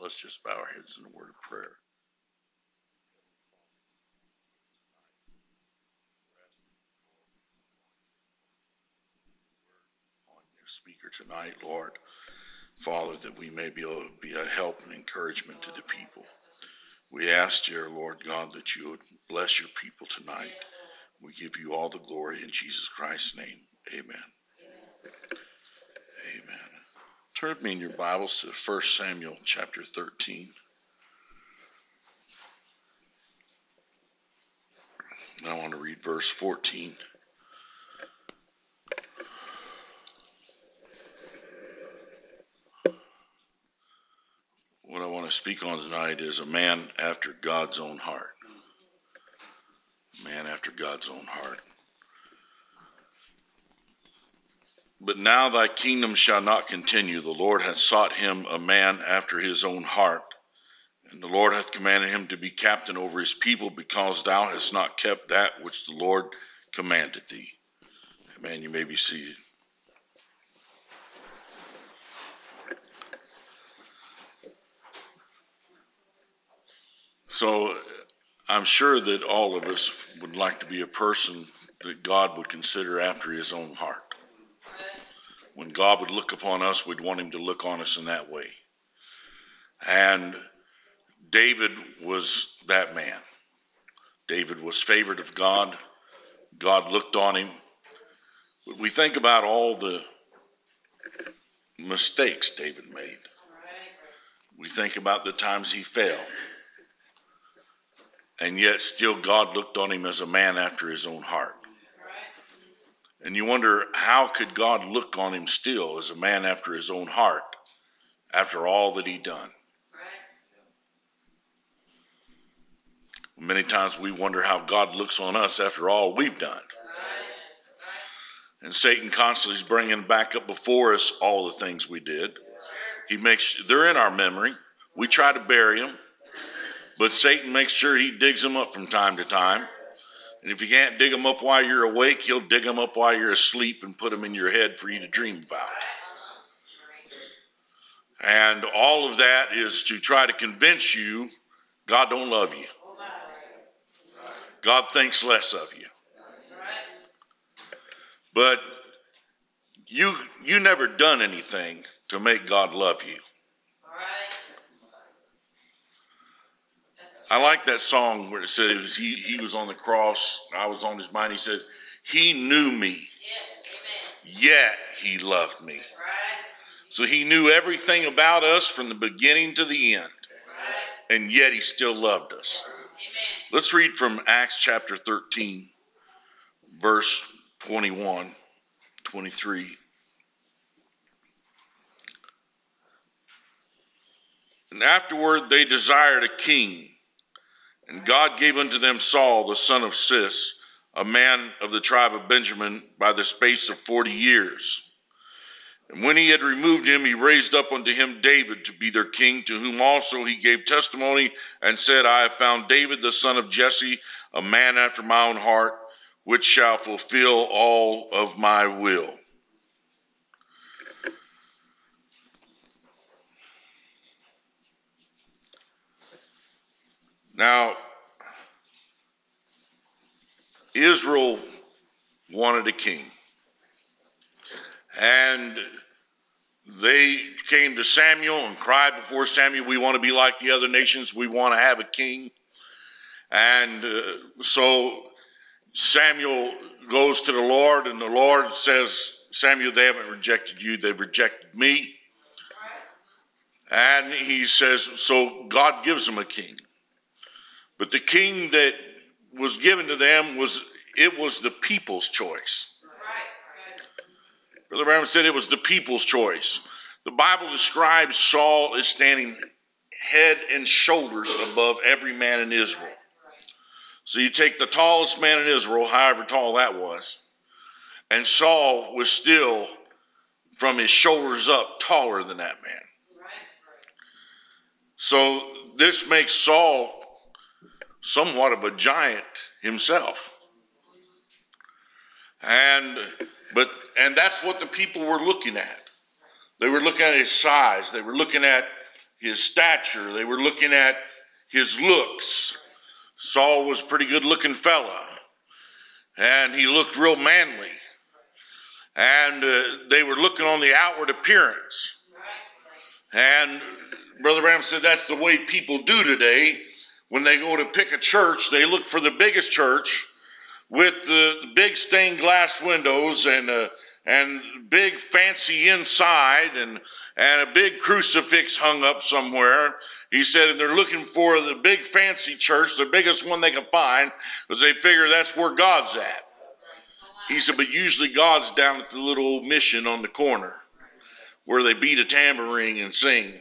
Let's just bow our heads in a word of prayer. On your speaker tonight, Lord, Father, that we may be able to be a help and encouragement to the people. We ask, dear Lord God, that you would bless your people tonight. We give you all the glory in Jesus Christ's name. Amen. Amen. Turn with me in your Bibles to 1 Samuel chapter 13. And I want to read verse 14. What I want to speak on tonight is a man after God's own heart. A man after God's own heart. But now thy kingdom shall not continue. The Lord hath sought him a man after his own heart. And the Lord hath commanded him to be captain over his people, because thou hast not kept that which the Lord commanded thee. Amen. You may be seated. So I'm sure that all of us would like to be a person that God would consider after his own heart. When God would look upon us, we'd want him to look on us in that way. And David was that man. David was favored of God. God looked on him. We think about all the mistakes David made. We think about the times he failed. And yet still God looked on him as a man after his own heart. And you wonder, how could God look on him still as a man after his own heart after all that he'd done? Many times we wonder how God looks on us after all we've done. And Satan constantly is bringing back up before us all the things we did. They're in our memory. We try to bury them, but Satan makes sure he digs them up from time to time. And if you can't dig them up while you're awake, he'll dig them up while you're asleep and put them in your head for you to dream about. And all of that is to try to convince you God don't love you. God thinks less of you. But you never done anything to make God love you. I like that song where it said he was on the cross, I was on his mind. He said, he knew me, yet he loved me. So he knew everything about us from the beginning to the end, and yet he still loved us. Let's read from Acts chapter 13, verse 21, 23. And afterward they desired a king, and God gave unto them Saul, the son of Cis, a man of the tribe of Benjamin, by the space of 40 years. And when he had removed him, he raised up unto him David to be their king, to whom also he gave testimony and said, I have found David the son of Jesse, a man after my own heart, which shall fulfill all of my will. Now, Israel wanted a king. And they came to Samuel and cried before Samuel, we want to be like the other nations. We want to have a king. And so Samuel goes to the Lord, and the Lord says, Samuel, they haven't rejected you, they've rejected me. And he says, so God gives them a king. But the king that was given to them was the people's choice. Brother Branham said it was the people's choice. The Bible describes Saul as standing head and shoulders above every man in Israel. So you take the tallest man in Israel, however tall that was, and Saul was still, from his shoulders up, taller than that man. So this makes Saul somewhat of a giant himself. And that's what the people were looking at. They were looking at his size. They were looking at his stature. They were looking at his looks. Saul was a pretty good looking fella, and he looked real manly. And they were looking on the outward appearance. And Brother Branham said that's the way people do today. When they go to pick a church, they look for the biggest church with the big stained glass windows and big fancy inside and a big crucifix hung up somewhere. He said, and they're looking for the big fancy church, the biggest one they can find, because they figure that's where God's at. He said, but usually God's down at the little old mission on the corner where they beat a tambourine and sing.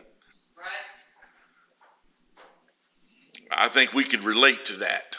I think we could relate to that.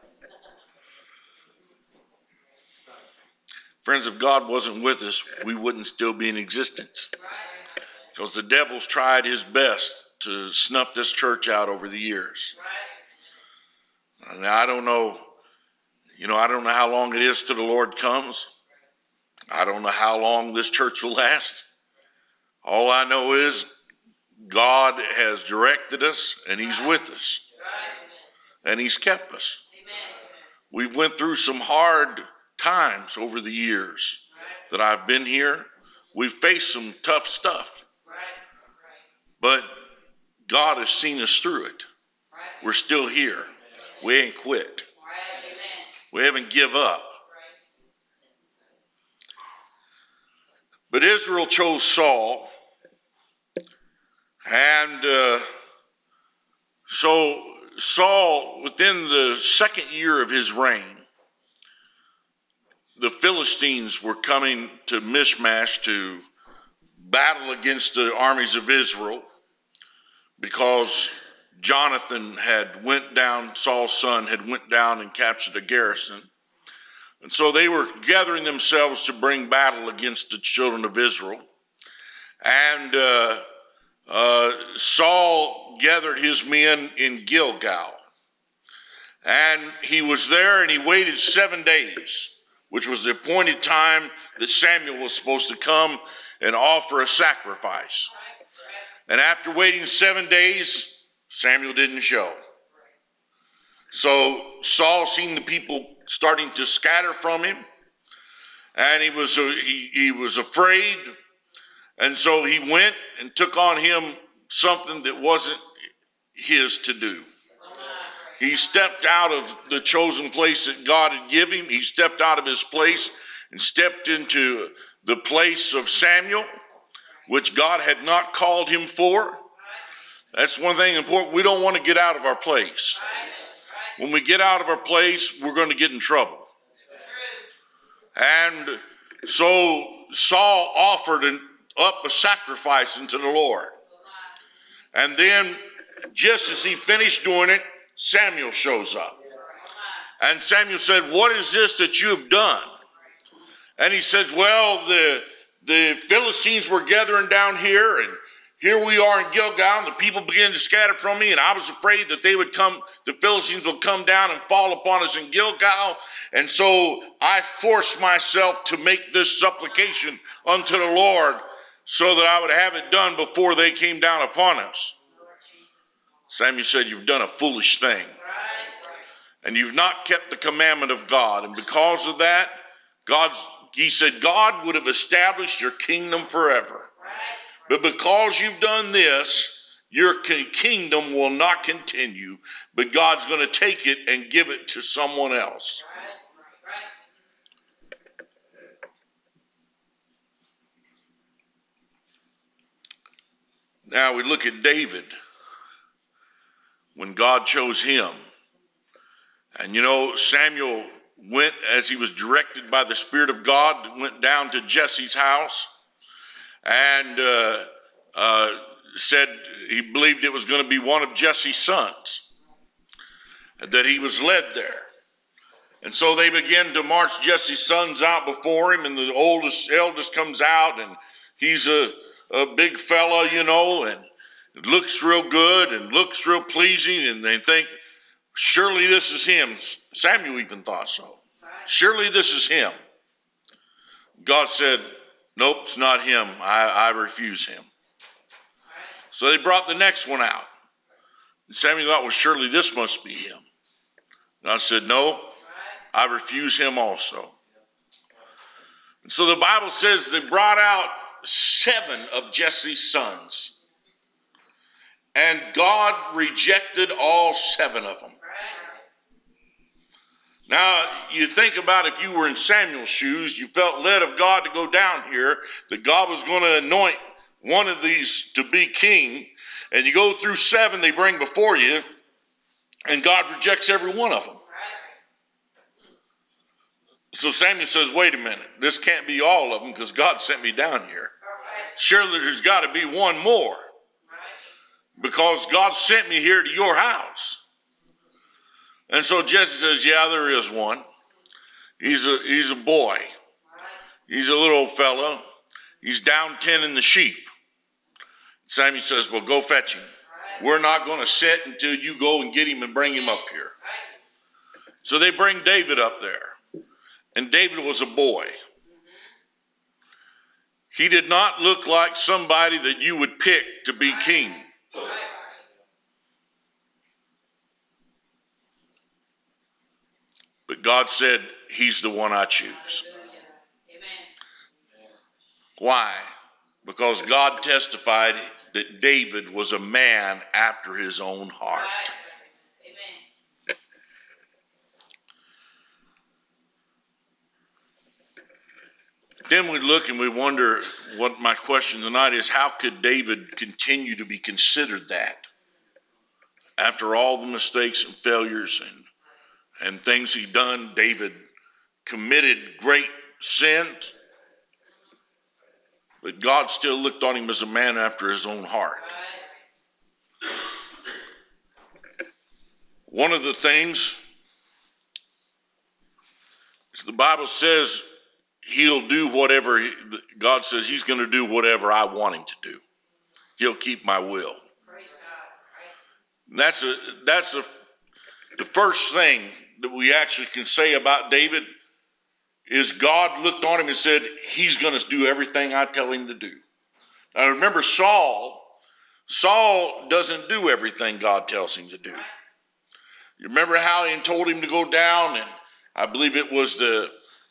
Friends, if God wasn't with us, we wouldn't still be in existence. Because the devil's tried his best to snuff this church out over the years. And I don't know, I don't know how long it is till the Lord comes. I don't know how long this church will last. All I know is God has directed us and he's with us. And he's kept us. We've went through some hard times over the years that I've been here. We've faced some tough stuff. But God has seen us through it. We're still here. We ain't quit. We haven't give up. But Israel chose Saul. And so Saul, within the second year of his reign, the Philistines were coming to Michmash to battle against the armies of Israel because Jonathan had went down, Saul's son had went down and captured a garrison. And so they were gathering themselves to bring battle against the children of Israel. And Saul gathered his men in Gilgal. And he was there and he waited 7 days, which was the appointed time that Samuel was supposed to come and offer a sacrifice. And after waiting 7 days, Samuel didn't show. So Saul seen the people starting to scatter from him, and he was afraid, and so he went and took on him something that wasn't his to do. He stepped out of the chosen place that God had given him. He stepped out of his place and stepped into the place of Samuel, which God had not called him for. That's one thing important. We don't want to get out of our place. When we get out of our place, we're going to get in trouble. And so Saul offered up a sacrifice unto the Lord. And then, just as he finished doing it, Samuel shows up. And Samuel said, "What is this that you have done?" And he says, "Well, the Philistines were gathering down here, and here we are in Gilgal, and the people began to scatter from me, and I was afraid that the Philistines would come down and fall upon us in Gilgal. And so I forced myself to make this supplication unto the Lord so that I would have it done before they came down upon us." Samuel said, "You've done a foolish thing. And you've not kept the commandment of God. And because of that, he said, God would have established your kingdom forever. But because you've done this, your kingdom will not continue, but God's going to take it and give it to someone else." Now we look at David when God chose him. And Samuel went as he was directed by the Spirit of God, went down to Jesse's house and said he believed it was going to be one of Jesse's sons, that he was led there. And so they began to march Jesse's sons out before him, and the eldest comes out, and he's a big fella, and it looks real good and looks real pleasing, and they think, surely this is him. Samuel even thought so. Surely this is him. God said, nope, it's not him. I refuse him. So they brought the next one out. And Samuel thought, well, surely this must be him. And I said, no, I refuse him also. And so the Bible says they brought out 7 of Jesse's sons. And God rejected all 7 of them. Now, you think about if you were in Samuel's shoes, you felt led of God to go down here, that God was going to anoint one of these to be king, and you go through 7 they bring before you, and God rejects every one of them. So Samuel says, wait a minute, this can't be all of them because God sent me down here. Surely there's got to be one more because God sent me here to your house. And so Jesse says, yeah, there is one. He's a boy. He's a little fellow. He's down tending the sheep. Samuel says, well, go fetch him. We're not going to sit until you go and get him and bring him up here. So they bring David up there. And David was a boy. He did not look like somebody that you would pick to be king. But God said, he's the one I choose. Why? Because God testified that David was a man after his own heart. Then we look and we wonder, what my question tonight is, how could David continue to be considered that? After all the mistakes and failures and things he'd done, David committed great sins, but God still looked on him as a man after his own heart. One of the things is the Bible says he'll do whatever, God says he's going to do whatever I want him to do. He'll keep my will. That's the first thing that we actually can say about David is God looked on him and said, he's going to do everything I tell him to do. Now remember Saul doesn't do everything God tells him to do. You remember how he told him to go down, and I believe it was the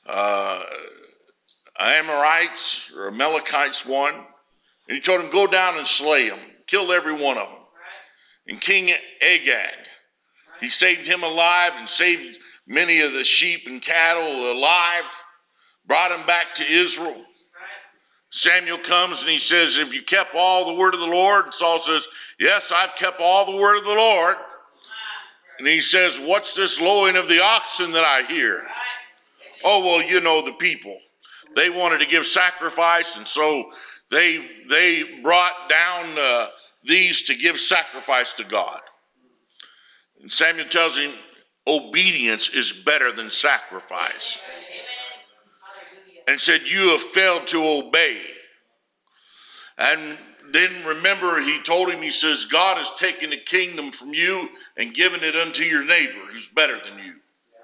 Amorites or Amalekites one, and he told him, go down and slay them, kill every one of them. And King Agag, he saved him alive and saved many of the sheep and cattle alive, brought them back to Israel. Samuel comes and he says, have you kept all the word of the Lord? And Saul says, yes, I've kept all the word of the Lord. And he says, what's this lowing of the oxen that I hear? Oh, well, you know the people. They wanted to give sacrifice, and so they brought down these to give sacrifice to God. And Samuel tells him, obedience is better than sacrifice. And said, you have failed to obey. And then remember, he told him, he says, God has taken the kingdom from you and given it unto your neighbor who's better than you.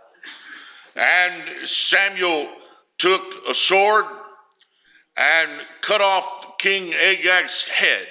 And Samuel took a sword and cut off King Agag's head.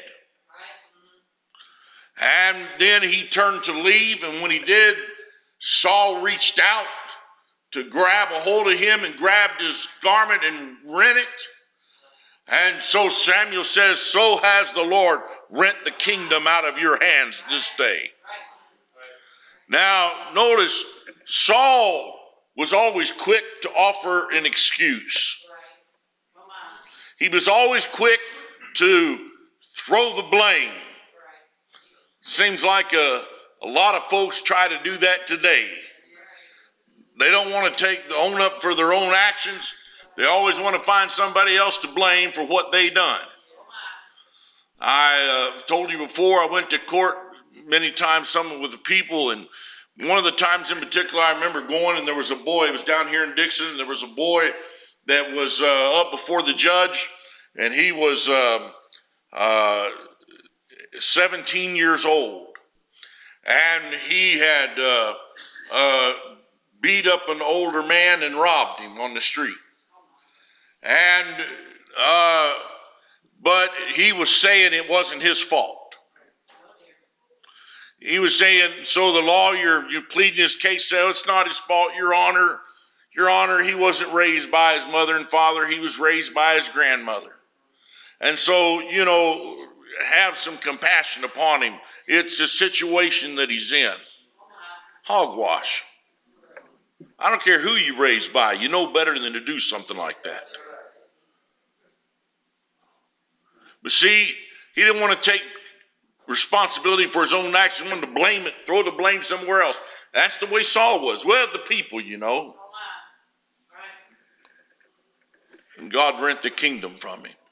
And then he turned to leave, and when he did, Saul reached out to grab a hold of him and grabbed his garment and rent it. And so Samuel says, so has the Lord rent the kingdom out of your hands this day. Now, notice, Saul was always quick to offer an excuse. He was always quick to throw the blame. Seems like a lot of folks try to do that today. They don't want to own up for their own actions. They always want to find somebody else to blame for what they done. I told you before, I went to court many times, some with the people, and one of the times in particular I remember going, and there was a boy, it was down here in Dixon, and there was a boy that was up before the judge, and he was 17 years old, and he had beat up an older man and robbed him on the street. And but he was saying it wasn't his fault. he was saying, so the lawyer, you pleading his case, said, it's not his fault, Your Honor. Your Honor, he wasn't raised by his mother and father. He was raised by his grandmother. And so, have some compassion upon him. It's a situation that he's in. Hogwash. I don't care who you raised by. You know better than to do something like that. But see, he didn't want to take responsibility for his own action. He wanted to blame it, throw the blame somewhere else. That's the way Saul was. Well, the people, And God rent the kingdom from him.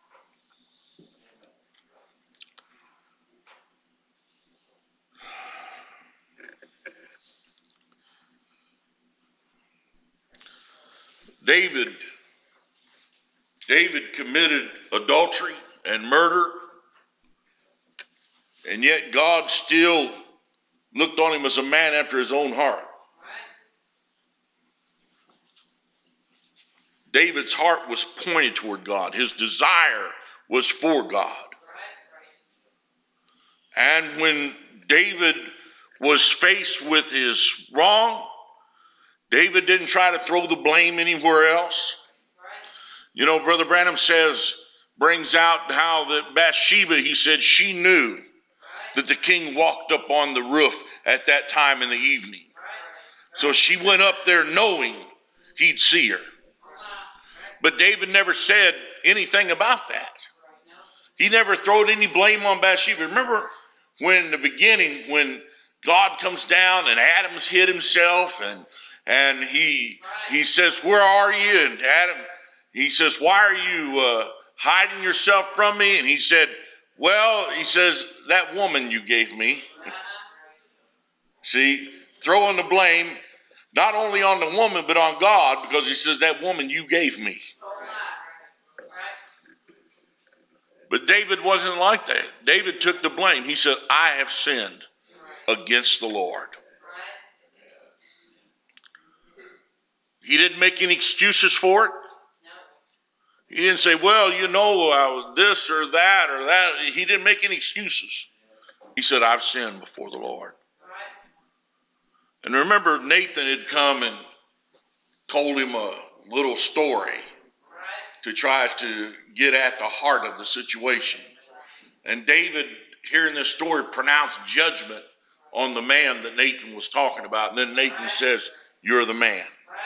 David committed adultery and murder, and yet God still looked on him as a man after his own heart. David's heart was pointed toward God. His desire was for God. And when David was faced with his wrong, David didn't try to throw the blame anywhere else. Brother Branham brings out how that Bathsheba, he said, she knew that the king walked up on the roof at that time in the evening. So she went up there knowing he'd see her. But David never said anything about that. He never throwed any blame on Bathsheba. Remember when in the beginning, when God comes down and Adam's hid himself and he says, where are you? And Adam, he says, why are you hiding yourself from me? And he said, well, he says, that woman you gave me. See, throwing the blame not only on the woman, but on God, because he says, that woman you gave me. But David wasn't like that. David took the blame. He said, I have sinned against the Lord. He didn't make any excuses for it. He didn't say, well, this or that. He didn't make any excuses. He said, I've sinned before the Lord. And remember, Nathan had come and told him a little story to try to get at the heart of the situation. And David, hearing this story, pronounced judgment on the man that Nathan was talking about. And then Nathan says, you're the man.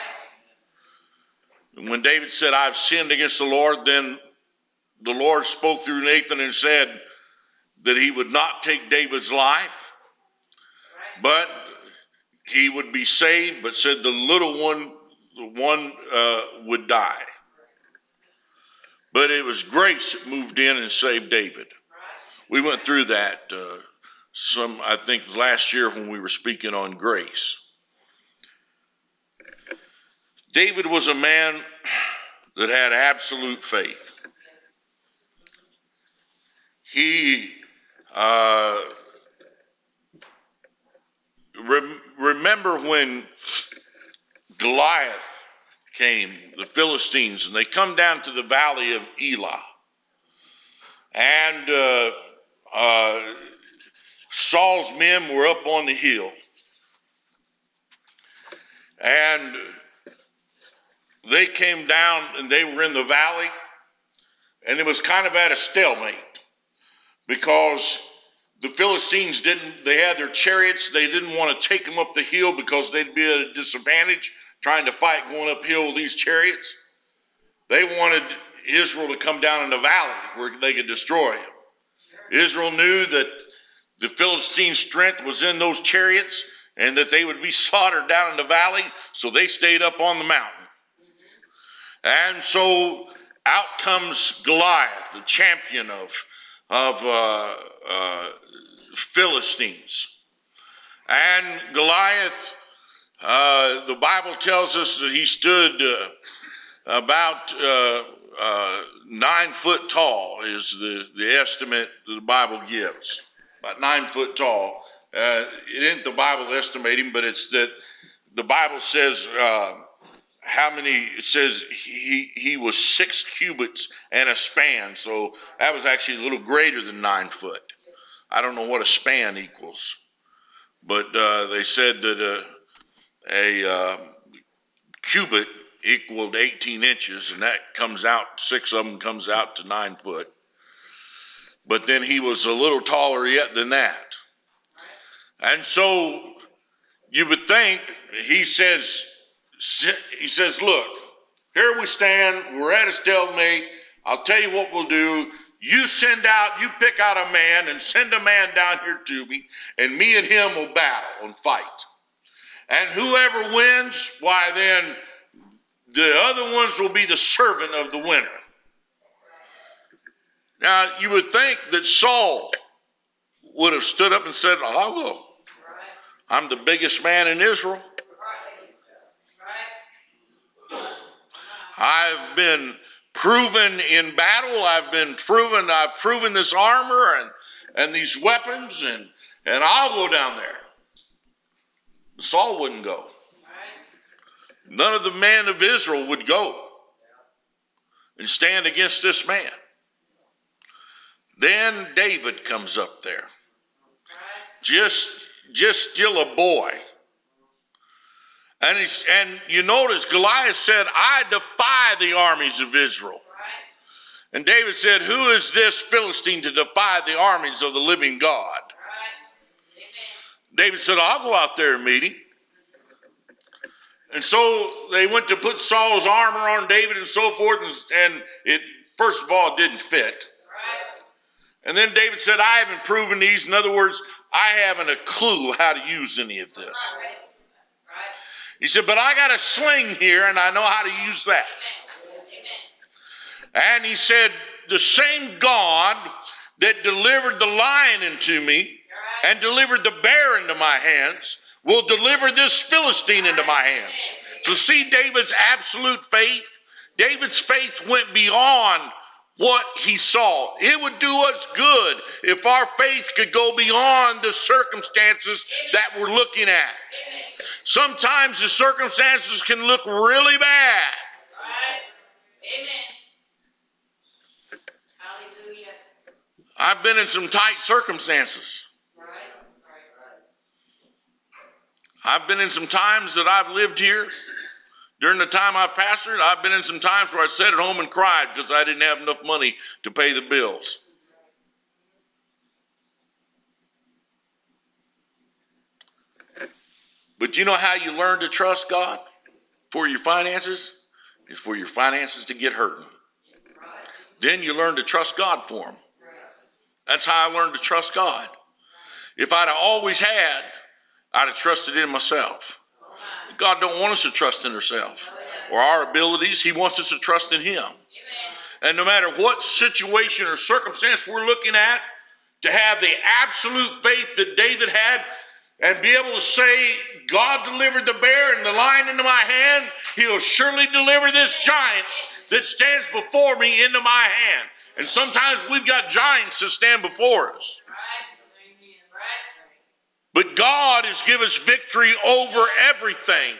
And when David said, I've sinned against the Lord, then the Lord spoke through Nathan and said that he would not take David's life, but he would be saved, but said the little one, would die. But it was grace that moved in and saved David. We went through that I think last year when we were speaking on grace. David was a man that had absolute faith. He remember when Goliath came, the Philistines, and they come down to the valley of Elah. And Saul's men were up on the hill. And they came down and they were in the valley. And it was kind of at a stalemate because the Philistines they had their chariots. They didn't want to take them up the hill because they'd be at a disadvantage trying to fight going uphill with these chariots. They wanted Israel to come down in the valley where they could destroy him. Israel knew that the Philistine strength was in those chariots and that they would be slaughtered down in the valley, so they stayed up on the mountain. And so out comes Goliath, the champion of Philistines. And Goliath, the Bible tells us that he stood about 9 foot tall is the estimate that the Bible gives. About 9 foot tall. It isn't the Bible estimating, but it's that the Bible says it says he was 6 cubits and a span. So that was actually a little greater than 9 foot. I don't know what a span equals. but they said that a cubit equaled 18 inches, and that comes out, 6 of them comes out to 9 foot. But then he was a little taller yet than that. And so you would think, he says, look, here we stand, we're at a stalemate. I'll tell you what we'll do. You pick out a man and send a man down here to me, and me and him will battle and fight. And whoever wins, why then the other ones will be the servant of the winner. Now, you would think that Saul would have stood up and said, I will. I'm the biggest man in Israel. I've been proven in battle. I've proven this armor and these weapons, and I'll go down there. Saul wouldn't go. None of the men of Israel would go and stand against this man. Then David comes up there. Just still a boy. And you notice Goliath said, I defy the armies of Israel. And David said, who is this Philistine to defy the armies of the living God? David said, I'll go out there and meet him. And so they went to put Saul's armor on David and so forth, and it, first of all, didn't fit. And then David said, I haven't proven these. In other words, I haven't a clue how to use any of this. He said, but I got a sling here, and I know how to use that. And he said, the same God that delivered the lion into me and delivered the bear into my hands will deliver this Philistine into my hands. So see David's absolute faith? David's faith went beyond what he saw. It would do us good if our faith could go beyond the circumstances that we're looking at. Sometimes the circumstances can look really bad. I've been in some tight circumstances. I've been in some times that I've lived here. During the time I've pastored, I've been in some times where I sat at home and cried because I didn't have enough money to pay the bills. But you know how you learn to trust God for your finances? It's for your finances to get hurting. Then you learn to trust God for them. That's how I learned to trust God. If I'd have always had, I'd have trusted in myself. God don't want us to trust in ourselves or our abilities. He wants us to trust in Him. And no matter what situation or circumstance we're looking at, to have the absolute faith that David had and be able to say, God delivered the bear and the lion into my hand, He'll surely deliver this giant that stands before me into my hand. And sometimes we've got giants that stand before us. But God has given us victory over everything.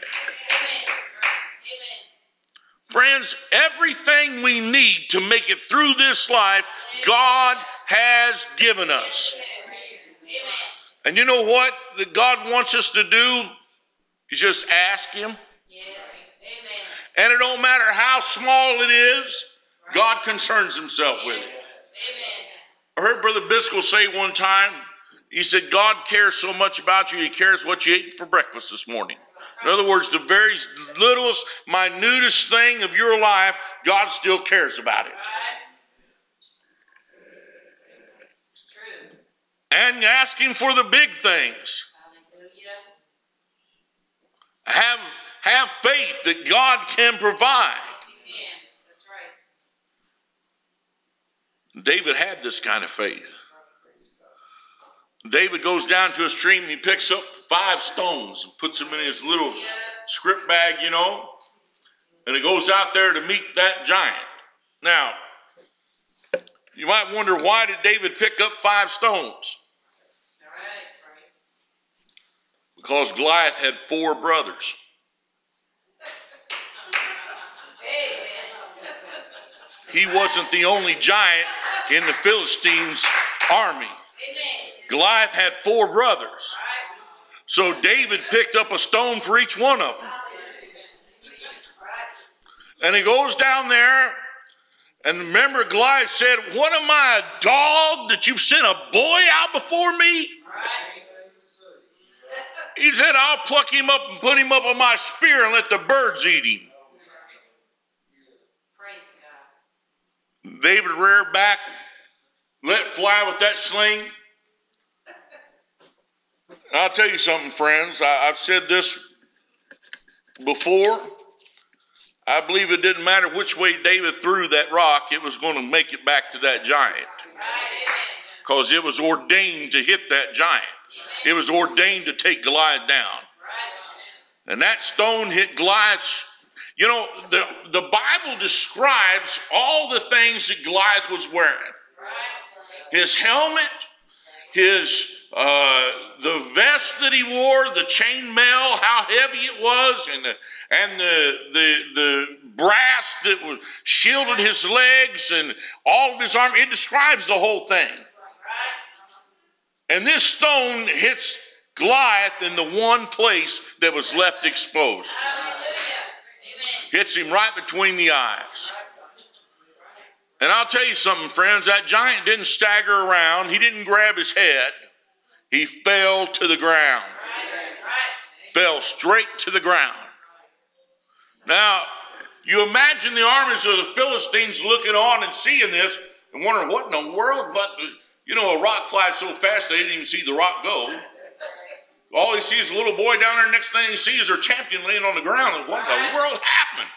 Friends, everything we need to make it through this life, God has given us. And you know what that God wants us to do? Is just ask Him. And it don't matter how small it is, God concerns Himself with it. I heard Brother Biscoe say one time, he said, God cares so much about you, He cares what you ate for breakfast this morning. In other words, the very littlest, minutest thing of your life, God still cares about it. And ask Him for the big things. Have faith that God can provide. David had this kind of faith. David goes down to a stream and he picks up 5 stones and puts them in his little script bag, you know, and he goes out there to meet that giant. Now, you might wonder, why did David pick up 5 stones? Because Goliath had 4 brothers. He wasn't the only giant in the Philistines' army. Goliath had 4 brothers. So David picked up a stone for each one of them. And he goes down there, and remember Goliath said, "What am I, a dog, that you've sent a boy out before me?" He said, "I'll pluck him up and put him up on my spear and let the birds eat him." David reared back, let fly with that sling. And I'll tell you something, friends. I've said this before. I believe it didn't matter which way David threw that rock, it was going to make it back to that giant. Because it was ordained to hit that giant. It was ordained to take Goliath down. And that stone hit Goliath's. You know, the Bible describes all the things that Goliath was wearing. His helmet, the vest that he wore, the chainmail, how heavy it was, and the brass that shielded his legs and all of his armor. It describes the whole thing. And this stone hits Goliath in the one place that was left exposed. Hits him right between the eyes. And I'll tell you something, friends, that giant didn't stagger around. He didn't grab his head. He fell to the ground. Fell straight to the ground. Now, you imagine the armies of the Philistines looking on and seeing this and wondering, what in the world? But, you know, a rock flies so fast they didn't even see the rock go. All he sees is a little boy down there. Next thing he sees is their champion laying on the ground. And what in the world happened?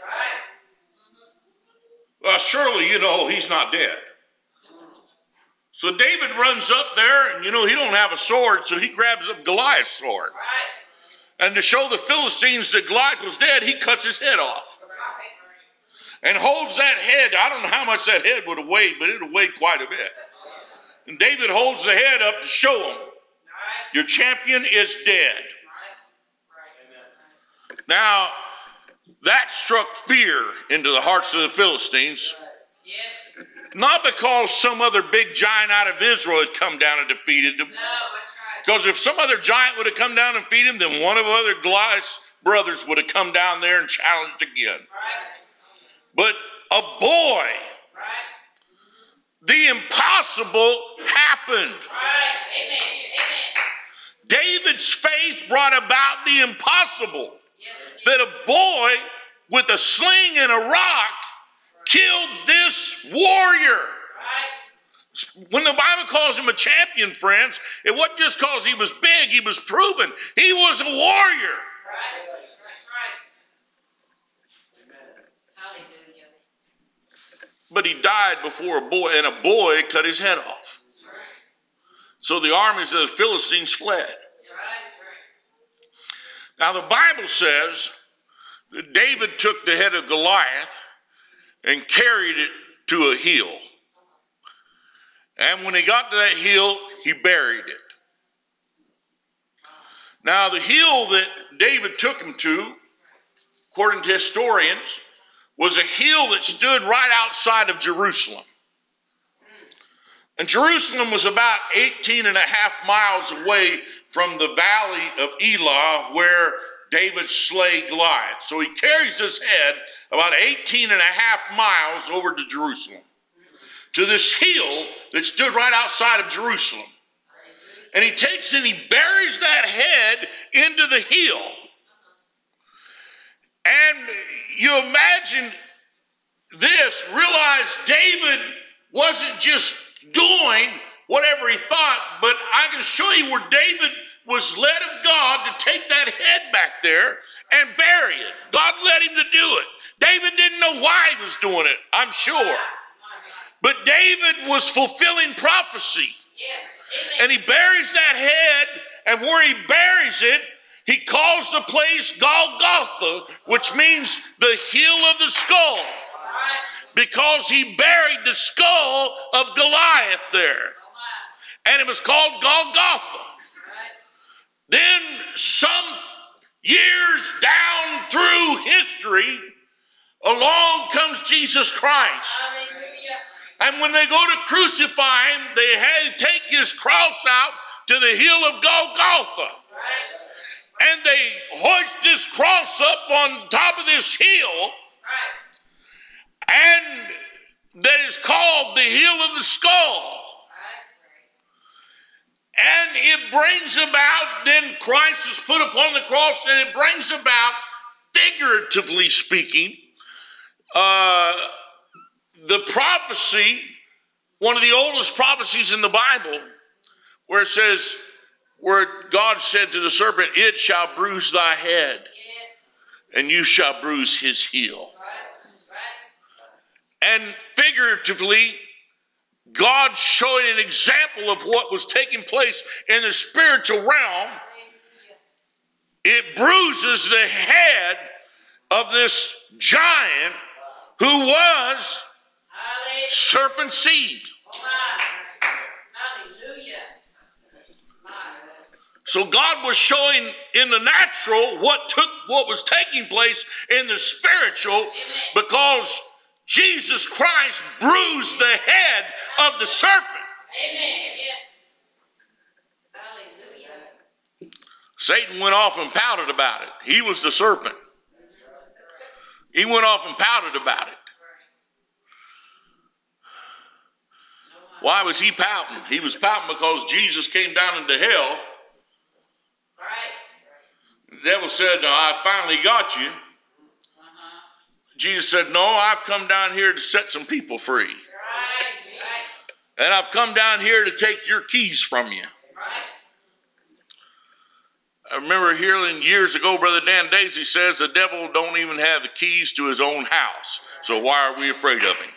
Well, surely, you know, he's not dead. So David runs up there, and, you know, he don't have a sword, so he grabs up Goliath's sword. And to show the Philistines that Goliath was dead, he cuts his head off. And holds that head. I don't know how much that head would have weighed, but it would have weighed quite a bit. And David holds the head up to show him, your champion is dead. Now, that struck fear into the hearts of the Philistines. Not because some other big giant out of Israel had come down and defeated them. Because if some other giant would have come down and defeated them, then one of the other Goliath's brothers would have come down there and challenged again. But a boy, the impossible happened. David's faith brought about the impossible. That a boy with a sling and a rock killed this warrior. When the Bible calls him a champion, friends, it wasn't just because he was big, he was proven. He was a warrior. But he died before a boy, and a boy cut his head off. So the armies of the Philistines fled. Now the Bible says that David took the head of Goliath and carried it to a hill. And when he got to that hill, he buried it. Now the hill that David took him to, according to historians, was a hill that stood right outside of Jerusalem. And Jerusalem was about 18 and a half miles away from the valley of Elah where David slayed Goliath. So he carries his head about 18 and a half miles over to Jerusalem, to this hill that stood right outside of Jerusalem. And he takes and he buries that head into the hill. And you imagine this, realize David wasn't just doing whatever he thought, but I can show you where David was led of God to take that head back there and bury it. God led him to do it. David didn't know why he was doing it, I'm sure. But David was fulfilling prophecy. And he buries that head, and where he buries it, he calls the place Golgotha, which means the hill of the skull. Because he buried the skull of Goliath there. And it was called Golgotha. Then some years down through history, along comes Jesus Christ. And when they go to crucify him, they take his cross out to the hill of Golgotha. And they hoist this cross up on top of this hill, and that is called the Hill of the Skull. And it brings about, then Christ is put upon the cross, and it brings about, figuratively speaking, the prophecy, one of the oldest prophecies in the Bible, where it says, where God said to the serpent, it shall bruise thy head, and you shall bruise his heel. And figuratively, God showing an example of what was taking place in the spiritual realm. It bruises the head of this giant who was serpent seed. So God was showing in the natural what was taking place in the spiritual, because Jesus Christ bruised the head of the serpent. Amen. Hallelujah. Satan went off and pouted about it. He was the serpent. He went off and pouted about it. Why was he pouting? He was pouting because Jesus came down into hell. The devil said, I finally got you. Jesus said, no, I've come down here to set some people free. And I've come down here to take your keys from you. I remember hearing years ago, Brother Dan Daisy says the devil don't even have the keys to his own house. So why are we afraid of him?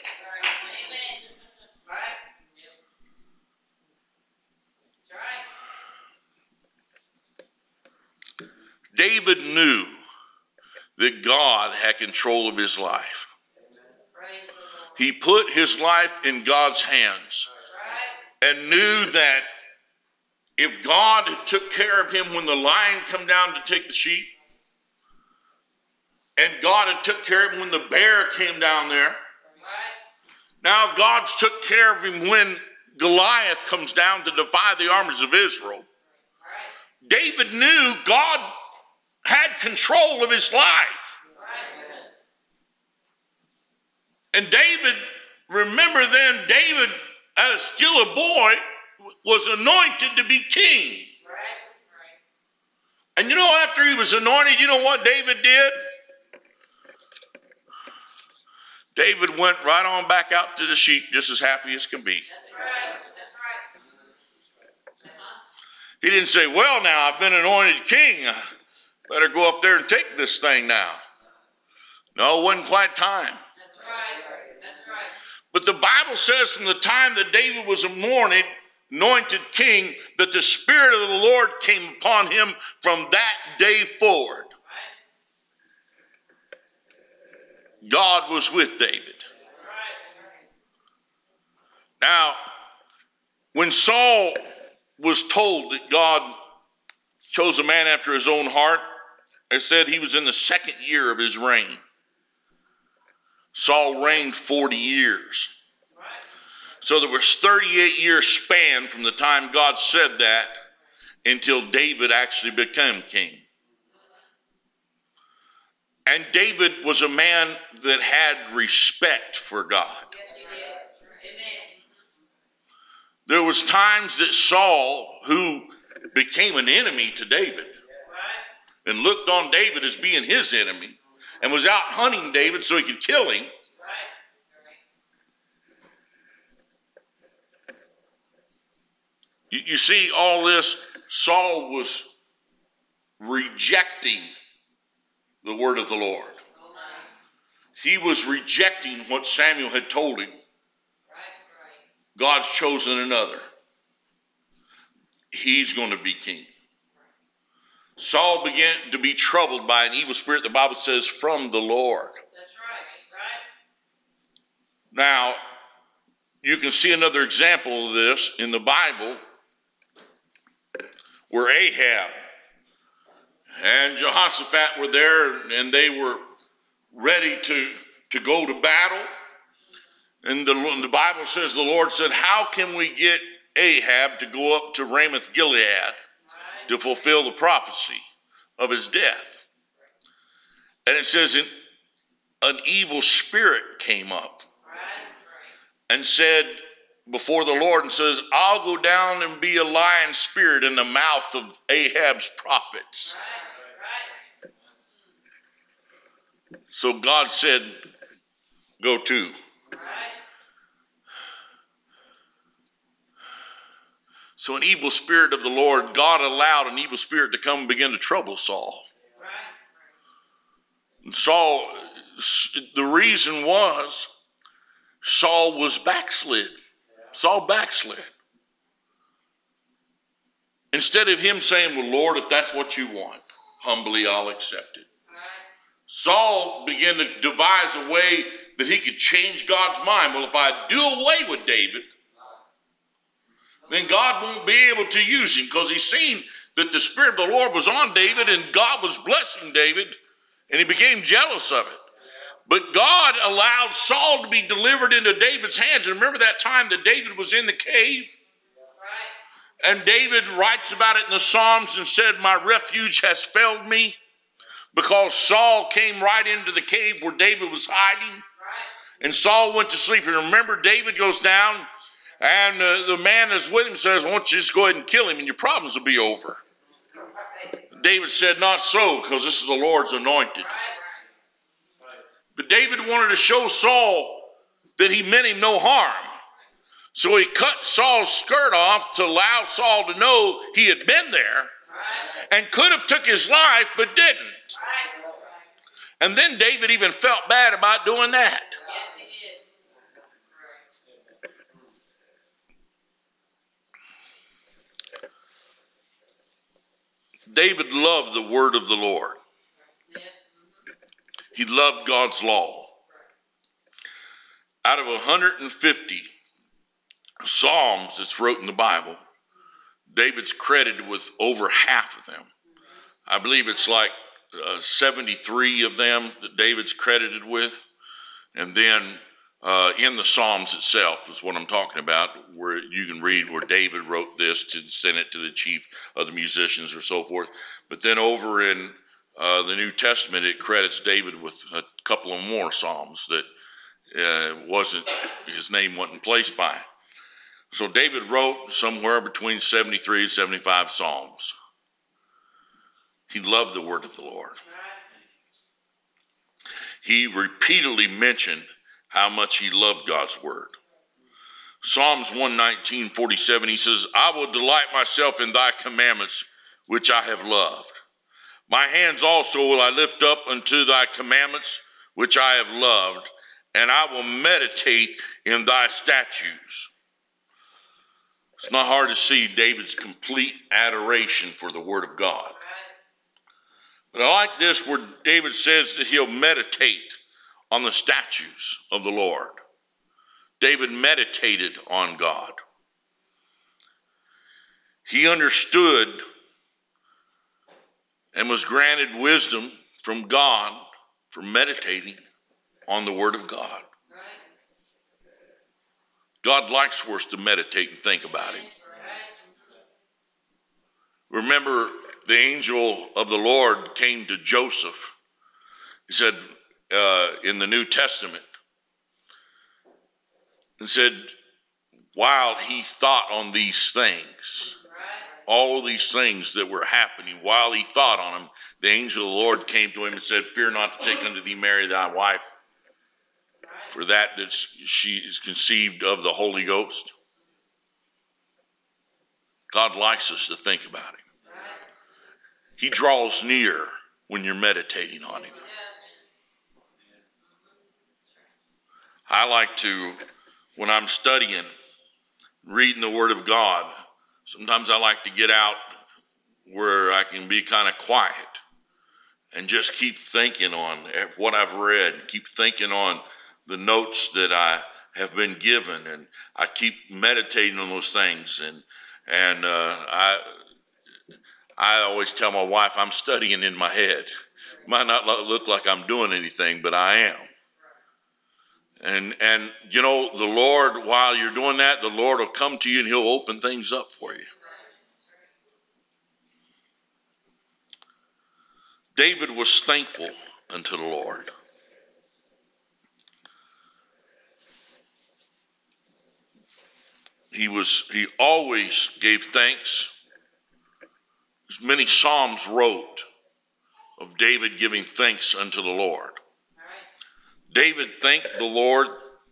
David knew that God had control of his life. He put his life in God's hands and knew that if God had took care of him when the lion come down to take the sheep, and God had took care of him when the bear came down there, now God's took care of him when Goliath comes down to defy the armies of Israel. David knew God had control of his life. And David, remember then, David, as still a boy, was anointed to be king. And you know, after he was anointed, you know what David did? David went right on back out to the sheep, just as happy as can be. He didn't say, well, now I've been anointed king. Better go up there and take this thing now. No, it wasn't quite time. That's right. But the Bible says from the time that David was anointed king, that the Spirit of the Lord came upon him from that day forward. God was with David. Now, when Saul was told that God chose a man after his own heart, it said he was in the second year of his reign. Saul reigned 40 years. So there was 38 years span from the time God said that until David actually became king. And David was a man that had respect for God. There was times that Saul, who became an enemy to David and looked on David as being his enemy and was out hunting David so he could kill him. You see all this, Saul was rejecting the word of the Lord. He was rejecting what Samuel had told him. God's chosen another. He's going to be king. Saul began to be troubled by an evil spirit, the Bible says, from the Lord. That's right. Now, you can see another example of this in the Bible where Ahab and Jehoshaphat were there and they were ready to go to battle. And the Bible says, the Lord said, how can we get Ahab to go up to Ramoth Gilead to fulfill the prophecy? of his death. And it says an evil spirit came up and said before the Lord and says, I'll go down and be a lying spirit in the mouth of Ahab's prophets. So God said, go to. So an evil spirit of the Lord, God allowed an evil spirit to come and begin to trouble Saul. And Saul, the reason was Saul was backslid. Saul backslid. Instead of him saying, well, Lord, if that's what you want, humbly I'll accept it. Saul began to devise a way that he could change God's mind. Well, if I do away with David, then God won't be able to use him, because he's seen that the Spirit of the Lord was on David and God was blessing David, and he became jealous of it. But God allowed Saul to be delivered into David's hands. And remember that time that David was in the cave? And David writes about it in the Psalms and said, my refuge has failed me, because Saul came right into the cave where David was hiding. And Saul went to sleep. And remember, David goes down, and the man that's with him says, why don't you just go ahead and kill him and your problems will be over. David said, not so, because this is the Lord's anointed. But David wanted to show Saul that he meant him no harm. So he cut Saul's skirt off to allow Saul to know he had been there, and could have took his life, but didn't. And then David even felt bad about doing that. David loved the word of the Lord. He loved God's law. Out of 150 Psalms that's wrote in the Bible, David's credited with over half of them. I believe it's like 73 of them that David's credited with. And then in the Psalms itself is what I'm talking about, where you can read where David wrote this to send it to the chief of the musicians or so forth. But then over in the New Testament, it credits David with a couple of more Psalms that his name wasn't placed by. So David wrote somewhere between 73 and 75 Psalms. He loved the word of the Lord. He repeatedly mentioned how much he loved God's word. Psalms 119:47, he says, I will delight myself in thy commandments, which I have loved. My hands also will I lift up unto thy commandments, which I have loved, and I will meditate in thy statutes. It's not hard to see David's complete adoration for the word of God. But I like this where David says that he'll meditate on the statutes of the Lord. David meditated on God. He understood and was granted wisdom from God for meditating on the word of God. God likes for us to meditate and think about him. Remember, the angel of the Lord came to Joseph. He said in the New Testament, and said, while he thought on these things, all these things that were happening, while he thought on them, the angel of the Lord came to him and said, fear not to take unto thee Mary thy wife, for that she is conceived of the Holy Ghost. God likes us to think about him. He draws near when you're meditating on him. I like to, when I'm studying, reading the Word of God, sometimes I like to get out where I can be kind of quiet and just keep thinking on what I've read, keep thinking on the notes that I have been given, and I keep meditating on those things. And I always tell my wife I'm studying in my head. It might not look like I'm doing anything, but I am. And you know, the Lord, while you're doing that, the Lord will come to you and he'll open things up for you. David was thankful unto the Lord. He always gave thanks. Many Psalms wrote of David giving thanks unto the Lord. David thanked the Lord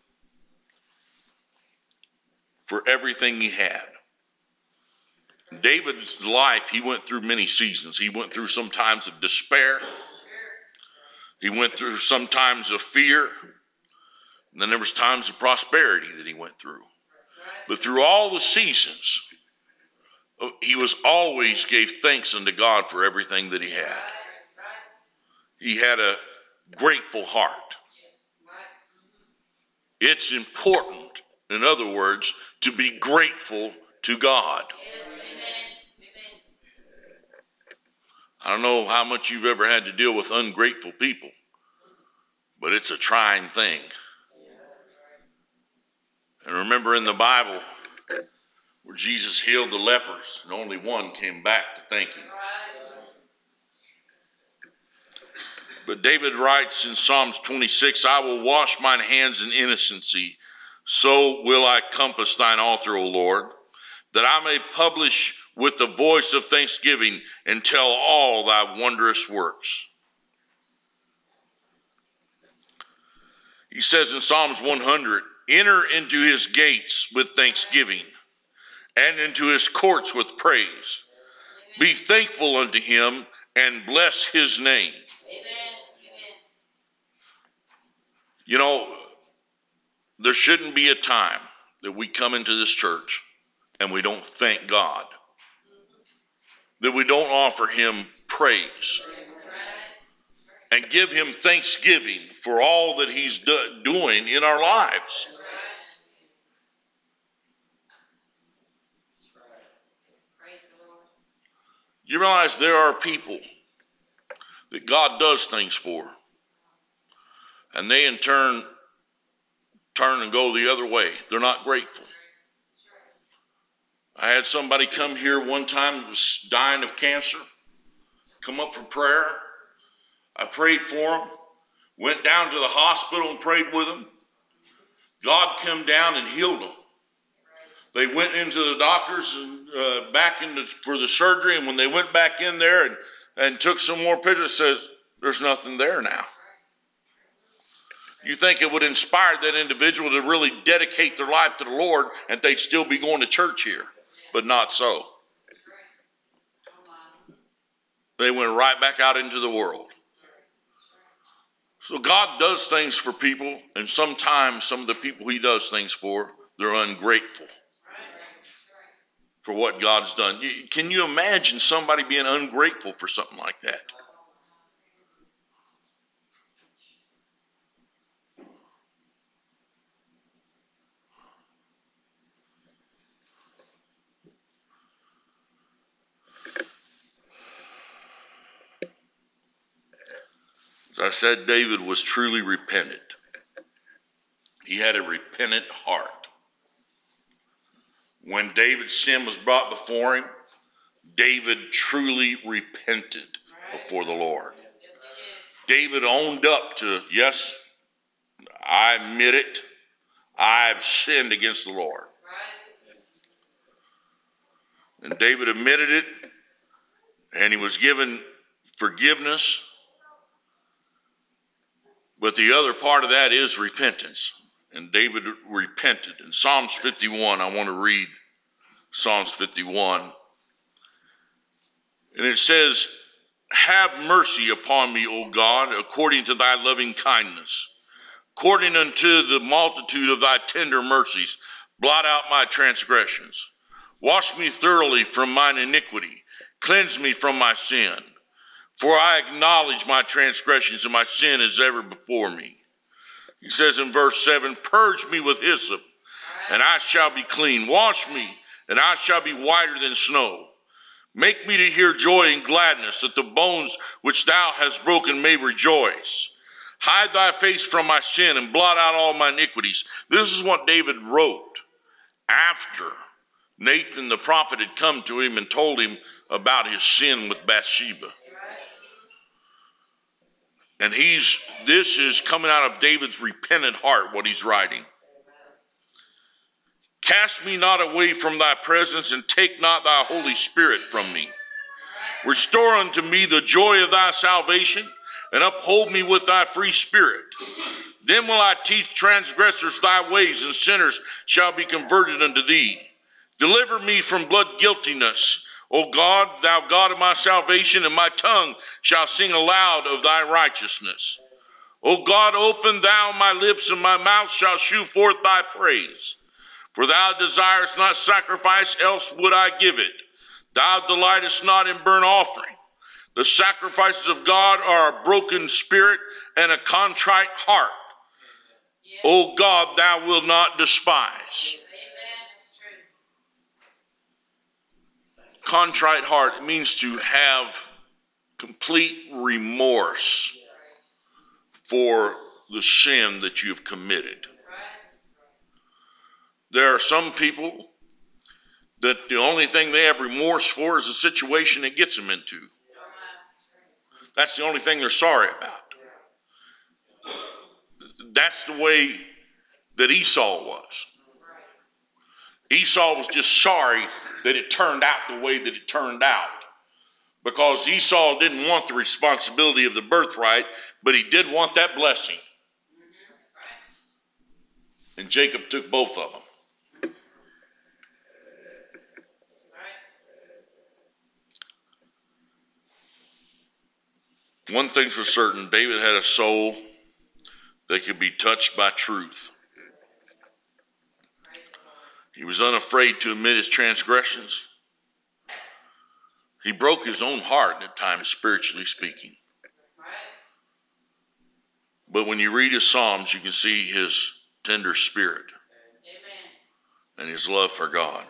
for everything he had. David's life, he went through many seasons. He went through some times of despair. He went through some times of fear. And then there was times of prosperity that he went through. But through all the seasons, he was always gave thanks unto God for everything that he had. He had a grateful heart. It's important, in other words, to be grateful to God. I don't know how much you've ever had to deal with ungrateful people, but it's a trying thing. And remember in the Bible where Jesus healed the lepers and only one came back to thank him. But David writes in Psalms 26, I will wash mine hands in innocency, so will I compass thine altar, O Lord, that I may publish with the voice of thanksgiving and tell all thy wondrous works. He says in Psalms 100, enter into his gates with thanksgiving and into his courts with praise. Be thankful unto him and bless his name. You know, there shouldn't be a time that we come into this church and we don't thank God, that we don't offer him praise and give him thanksgiving for all that he's doing in our lives. You realize there are people that God does things for, and they in turn and go the other way. They're not grateful. I had somebody come here one time that was dying of cancer, come up for prayer. I prayed for him, went down to the hospital and prayed with him. God came down and healed him. They went into the doctors and for the surgery, and when they went back in there and took some more pictures, says, there's nothing there now. You think it would inspire that individual to really dedicate their life to the Lord and they'd still be going to church here, but not so. They went right back out into the world. So God does things for people, and sometimes some of the people he does things for, they're ungrateful for what God's done. Can you imagine somebody being ungrateful for something like that? As I said, David was truly repentant. He had a repentant heart. When David's sin was brought before him, David truly repented before the Lord. David owned up to, yes, I admit it, I've sinned against the Lord. And David admitted it, and he was given forgiveness. But the other part of that is repentance. And David repented. In Psalms 51, I want to read Psalms 51. And it says, have mercy upon me, O God, according to thy loving kindness. According unto the multitude of thy tender mercies, blot out my transgressions. Wash me thoroughly from mine iniquity. Cleanse me from my sin. For I acknowledge my transgressions, and my sin is ever before me. He says in verse 7, purge me with hyssop, and I shall be clean. Wash me, and I shall be whiter than snow. Make me to hear joy and gladness, that the bones which thou hast broken may rejoice. Hide thy face from my sin, and blot out all my iniquities. This is what David wrote after Nathan the prophet had come to him and told him about his sin with Bathsheba. And this is coming out of David's repentant heart, what he's writing. Cast me not away from thy presence, and take not thy Holy Spirit from me. Restore unto me the joy of thy salvation, and uphold me with thy free spirit. Then will I teach transgressors thy ways, and sinners shall be converted unto thee. Deliver me from blood guiltiness, O God, thou God of my salvation, and my tongue shall sing aloud of thy righteousness. O God, open thou my lips, and my mouth shall shew forth thy praise. For thou desirest not sacrifice, else would I give it. Thou delightest not in burnt offering. The sacrifices of God are a broken spirit and a contrite heart. O God, thou wilt not despise. Contrite heart, it means to have complete remorse for the sin that you have committed. There are some people that the only thing they have remorse for is the situation it gets them into. That's the only thing they're sorry about. That's the way that Esau was. Esau was just sorry that it turned out the way that it turned out. Because Esau didn't want the responsibility of the birthright, but he did want that blessing. And Jacob took both of them. One thing's for certain, David had a soul that could be touched by truth. He was unafraid to admit his transgressions. He broke his own heart at times, spiritually speaking. But when you read his Psalms, you can see his tender spirit and his love for God.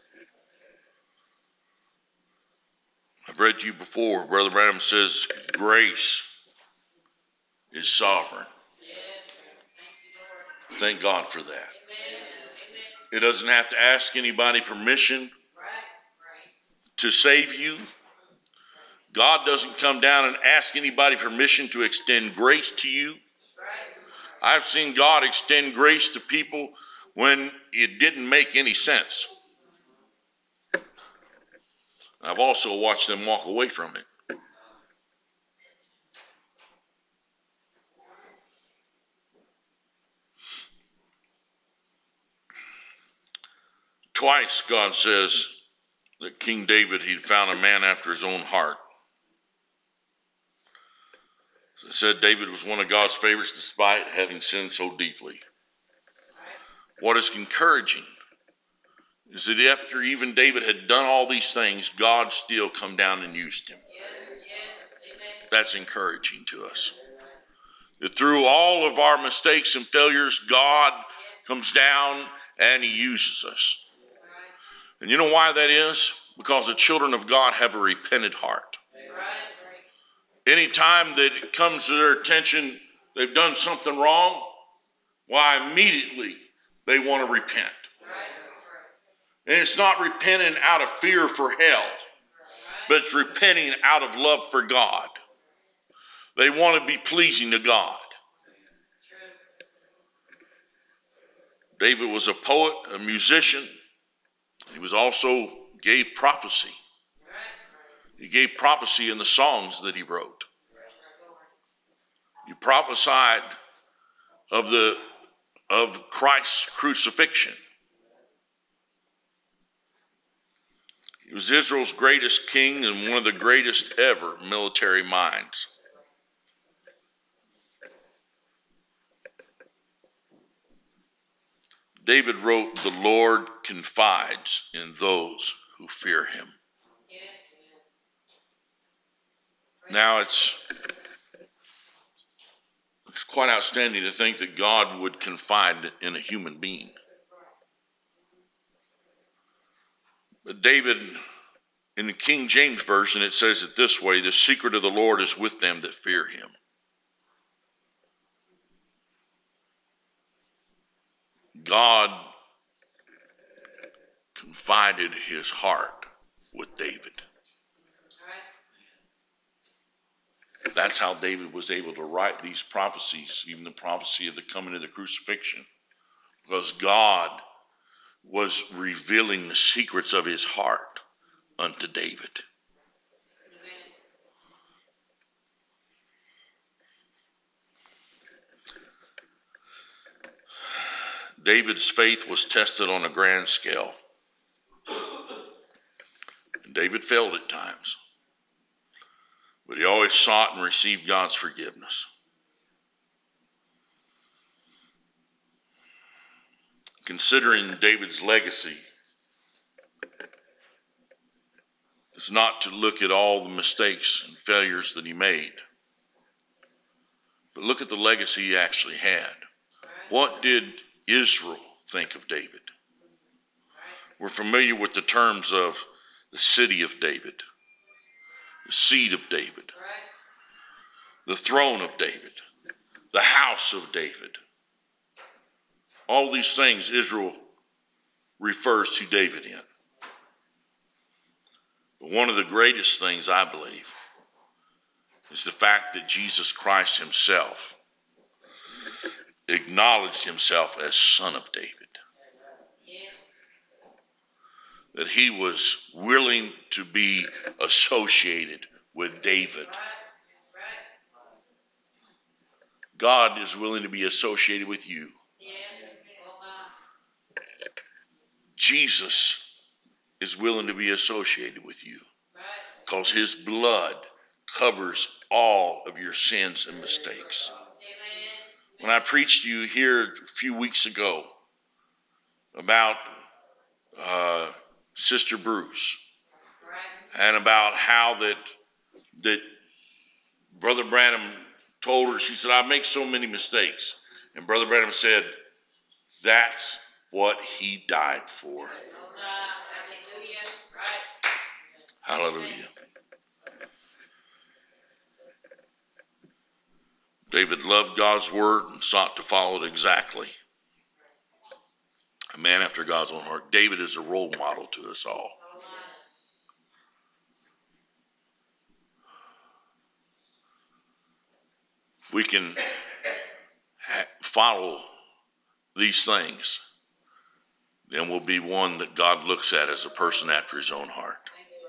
I've read to you before, Brother Branham says, grace is sovereign. Thank God for that. It doesn't have to ask anybody permission to save you. God doesn't come down and ask anybody permission to extend grace to you. I've seen God extend grace to people when it didn't make any sense. I've also watched them walk away from it. Twice God says that King David, he'd found a man after his own heart. It said David was one of God's favorites despite having sinned so deeply. What is encouraging is that after even David had done all these things, God still come down and used him. That's encouraging to us. That through all of our mistakes and failures, God comes down and he uses us. And you know why that is? Because the children of God have a repentant heart. Anytime that it comes to their attention, they've done something wrong, why immediately they want to repent. And it's not repenting out of fear for hell, but it's repenting out of love for God. They want to be pleasing to God. David was a poet, a musician. He was also gave prophecy. He gave prophecy in the songs that he wrote. He prophesied of Christ's crucifixion. He was Israel's greatest king and one of the greatest ever military minds. David wrote, "The Lord confides in those who fear him." Now it's quite outstanding to think that God would confide in a human being. But David, in the King James Version, it says it this way: "The secret of the Lord is with them that fear him." God confided his heart with David. That's how David was able to write these prophecies, even the prophecy of the coming of the crucifixion, because God was revealing the secrets of his heart unto David. David's faith was tested on a grand scale. And David failed at times, but he always sought and received God's forgiveness. Considering David's legacy is not to look at all the mistakes and failures that he made, but look at the legacy he actually had. What did Israel think of David? We're familiar with the terms of the city of David, the seed of David, the throne of David, the house of David. All these things Israel refers to David in. But one of the greatest things, I believe, is the fact that Jesus Christ himself acknowledged himself as Son of David. That he was willing to be associated with David. God is willing to be associated with you. Jesus is willing to be associated with you because his blood covers all of your sins and mistakes. When I preached to you here a few weeks ago about Sister Bruce and about how that Brother Branham told her, she said, I make so many mistakes. And Brother Branham said, that's what he died for. Hallelujah. David loved God's word and sought to follow it exactly. A man after God's own heart. David is a role model to us all. If we can follow these things, then we'll be one that God looks at as a person after his own heart.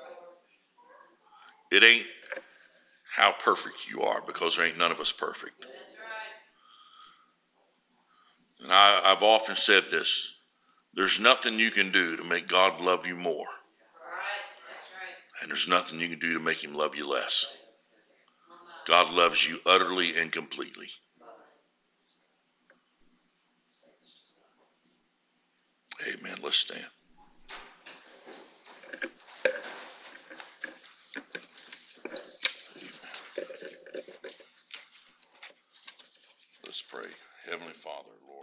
It ain't how perfect you are, because there ain't none of us perfect. And I've often said this, there's nothing you can do to make God love you more. And there's nothing you can do to make him love you less. God loves you utterly and completely. Amen. Let's stand. Let's pray. Heavenly Father, Lord.